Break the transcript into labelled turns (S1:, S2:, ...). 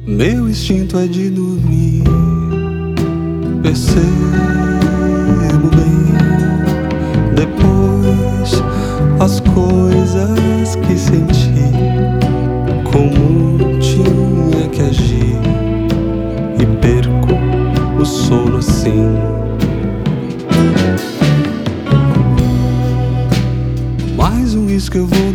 S1: Meu instinto é de dormir. Percebo bem depois as coisas que senti, como tinha que agir, e perco o sono assim. Mais um uísque eu vou